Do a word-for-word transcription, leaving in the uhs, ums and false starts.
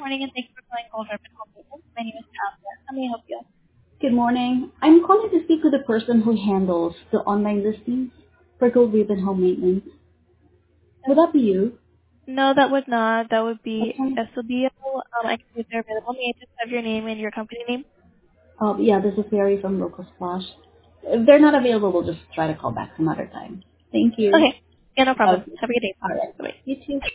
morning, and thank you for calling Gold Urban Home Maintenance. My name is Tasha. How may I help you? Good morning. I'm calling to speak with the person who handles the online listings for Gold Ribbon Home Maintenance. Would that be you? No, that would not. That would be Okay. S O B O. Um, I can see if they're available. May I just have your name and your company name? Uh, yeah, this is Mary from Local Splash. If they're not available, we'll just try to call back some other time. Thank you. Okay. Yeah, no problem. Okay. Have a good day. All right. Bye-bye. You too.